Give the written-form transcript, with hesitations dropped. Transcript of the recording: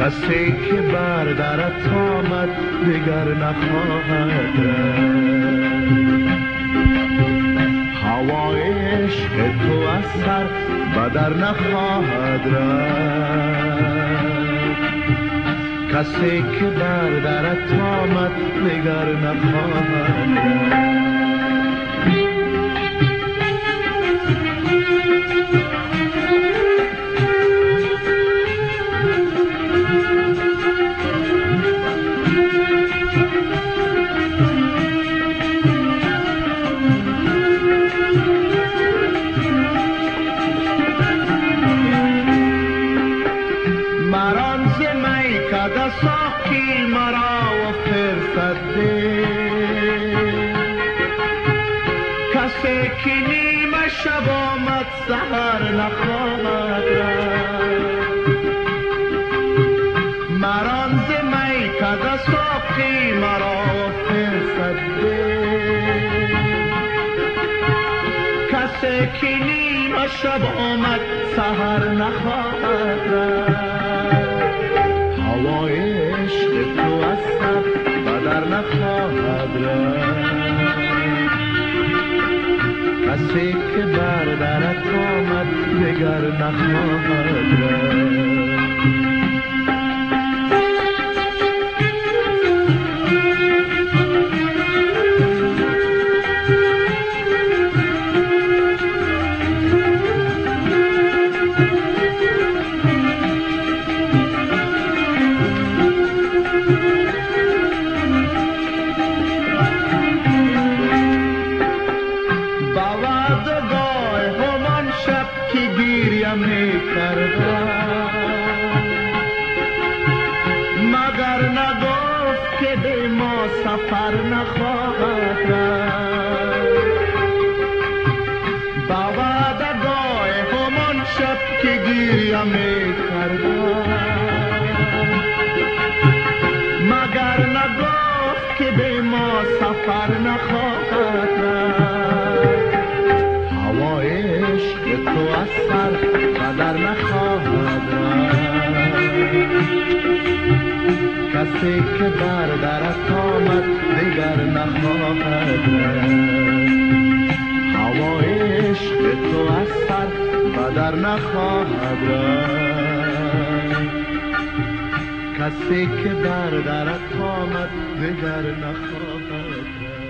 کسی که بر درت آمد دیگر نخواهد رفت. هوای عشق تو از سر بدر نخواهد رفت. کسی که بر درت آمد دیگر نخواهد رفت. کده ساقی مرا و فرصت ده، کسی که نیمه شب آمد سحر نخواهد رفت. مران ز می کده ساقی مرا و فرصت ده، کسی که نیمه شب آمد سحر نخواهد رفت. هوای عشق تو از سر بدر نخواهد رفت. کسی که بر درت آمد دیگر نخواهد رفت. مگر نگفت که به ما سفر نخواهد رفت. با وعدگاه همان شب که گریه می‌کردم، مگر نگفت که به ما سفر نخواهد رفت. هوای عشق تو از سر بدر نخواهد رفت. کسی که بر درت آمد دیگر نخواهد رفت. هوای عشق تو از سر بدر نخواهد رفت. کسی که بر درت آمد دیگر نخواهد رفت.